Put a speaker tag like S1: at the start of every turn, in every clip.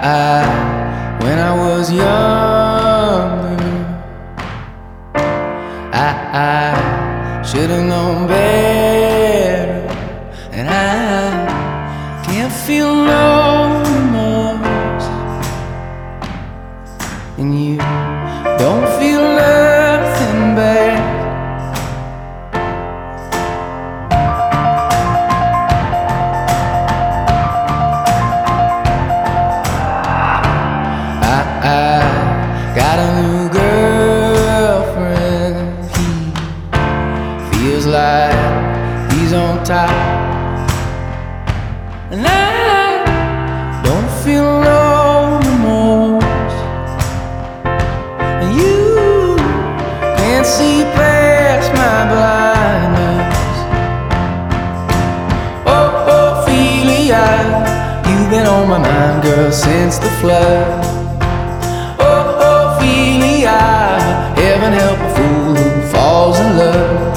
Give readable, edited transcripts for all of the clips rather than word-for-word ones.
S1: When I was younger, I should have known better, and I can't feel no remorse, and you don't feel nothing bad. I got a new girlfriend. He feels like he's on top, and I don't feel no remorse, and you can't see past my blindness. Oh, Ophelia, you've been on my mind, girl, since the flood. Heaven help a fool who falls in love.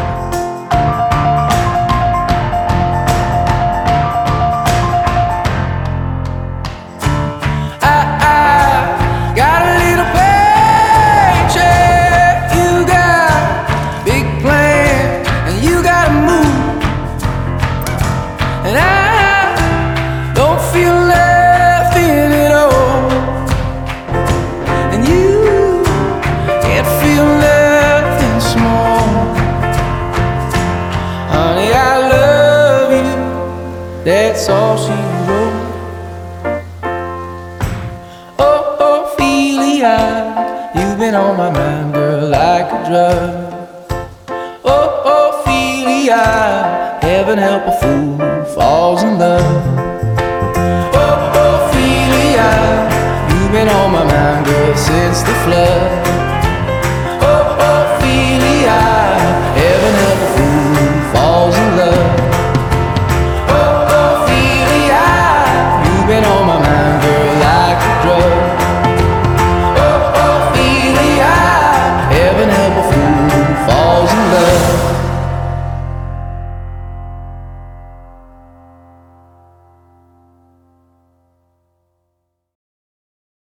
S1: I got a little paycheck, you got big plans, and you gotta move, and I don't feel nothing at all, and you feel nothing small. Honey, I love you, that's all she wrote. Oh, Ophelia, you've been on my mind, girl, like a drug. Oh, Ophelia, heaven help a fool who falls in love.